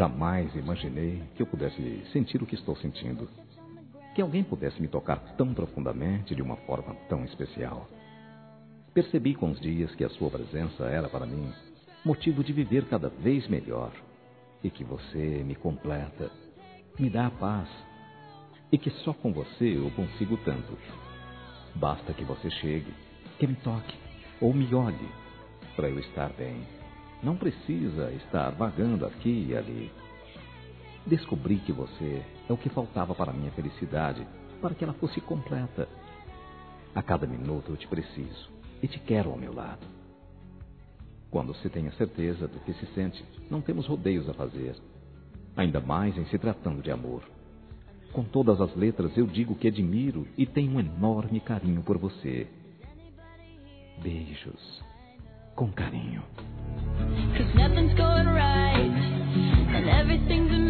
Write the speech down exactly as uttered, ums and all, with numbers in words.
Jamais imaginei que eu pudesse sentir o que estou sentindo. Que alguém pudesse me tocar tão profundamente de uma forma tão especial. Percebi com os dias que a sua presença era para mim motivo de viver cada vez melhor. E que você me completa, me dá a paz. E que só com você eu consigo tanto. Basta que você chegue, que me toque ou me olhe para eu estar bem. Não precisa estar vagando aqui e ali. Descobri que você é o que faltava para a minha felicidade, para que ela fosse completa. A cada minuto eu te preciso e te quero ao meu lado. Quando se tem a certeza do que se sente, não temos rodeios a fazer. Ainda mais em se tratando de amor. Com todas as letras eu digo que admiro e tenho um enorme carinho por você. Beijos. Com carinho. 'Cause nothing's going right and everything's